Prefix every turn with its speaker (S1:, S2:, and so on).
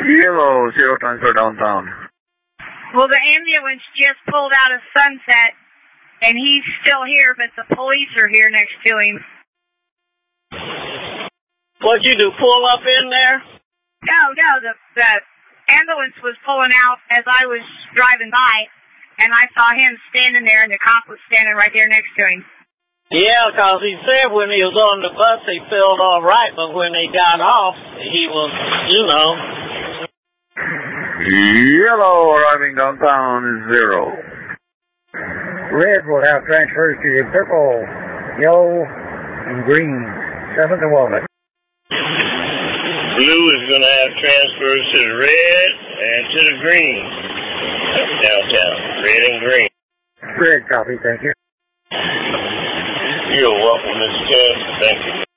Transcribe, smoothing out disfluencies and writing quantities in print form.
S1: Yellow, 0 transfer downtown.
S2: Well, the ambulance just pulled out of Sunset, and he's still here, but the police are here next to him.
S3: What'd you do, pull up in there?
S2: No, the ambulance was pulling out as I was driving by, and I saw him standing there, and the cop was standing right there next to him.
S3: Yeah, because he said when he was on the bus he felt all right, but when he got off, he was,
S1: Yellow, arriving downtown is 0.
S4: Red will have transfers to the purple, yellow, and green. 7th and Walnut.
S5: Blue is going to have transfers to the red and to the green. Downtown. Red and green.
S4: Red copy, thank you.
S5: You're welcome, Mr. Kent. Thank you.